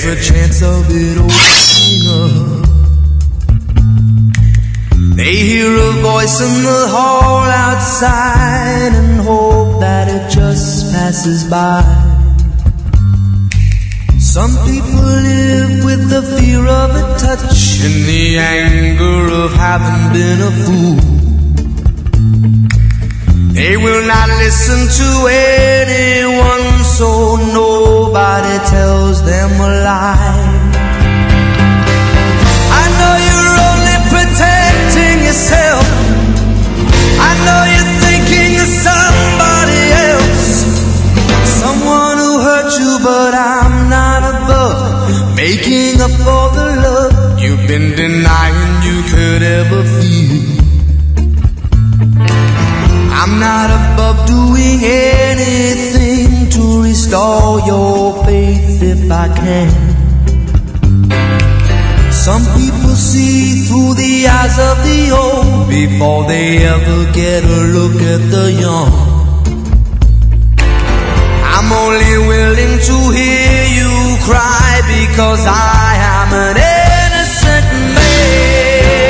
there's a chance of it opening up. They hear a voice in the hall outside and hope that it just passes by. Some people live with the fear of a touch and the anger of having been a fool. They will not listen to anyone, so nobody tells them a lie. I know you're only protecting yourself. I know you're thinking of somebody else, someone who hurt you, but I'm not above making up for the love you've been denying you could ever feel. I'm not above doing anything to restore your faith if I can. Some people see through the eyes of the old before they ever get a look at the young. I'm only willing to hear you cry because I am an innocent man.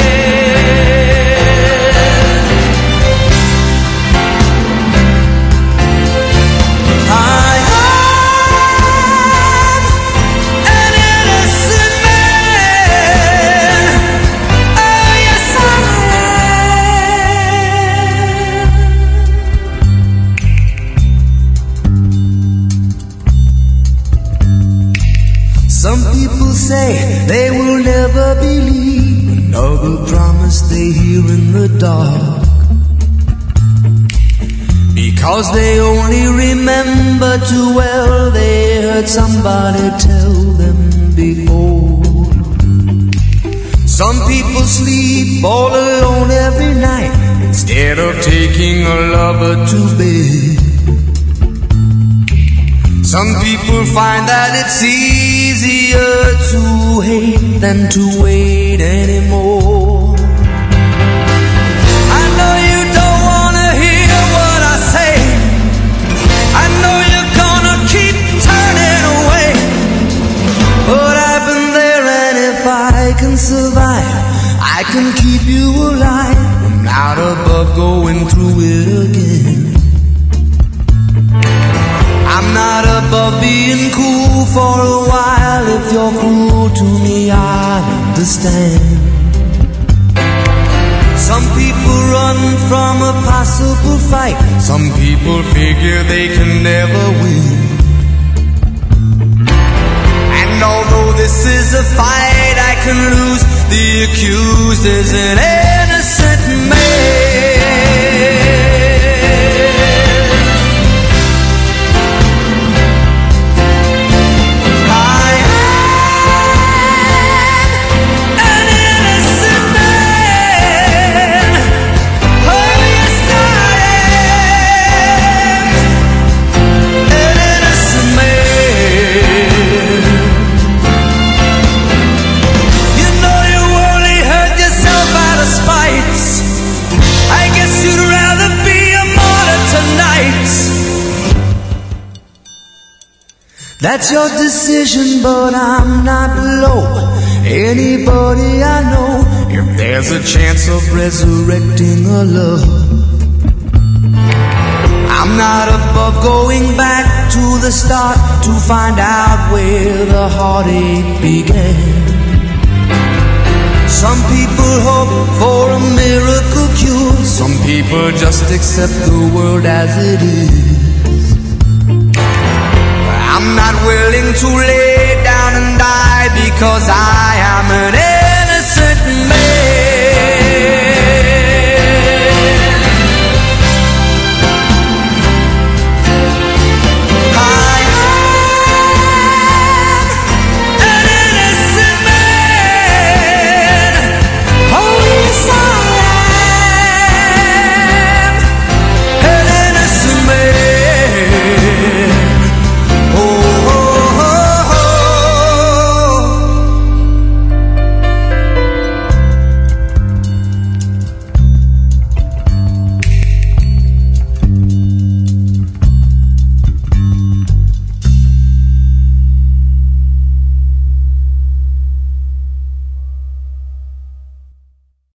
Say they will never believe another promise they hear in the dark, because they only remember too well they heard somebody tell them before. Some people sleep all alone every night instead of taking a lover to bed. Some people find that it's easier to hate than to wait anymore. I know you don't want to hear what I say. I know you're gonna keep turning away, but I've been there, and if I can survive, I can keep you alive. I'm not above going through it again. I'm not above being cool for a while. If you're cruel to me, I understand. Some people run from a possible fight. Some people figure they can never win. And although this is a fight I can lose, the accused is an innocent man. That's your decision, but I'm not below anybody I know. If there's a chance of resurrecting a love, I'm not above going back to the start to find out where the heartache began. Some people hope for a miracle cure. Some people just accept the world as it is. I'm not willing to lay down and die because I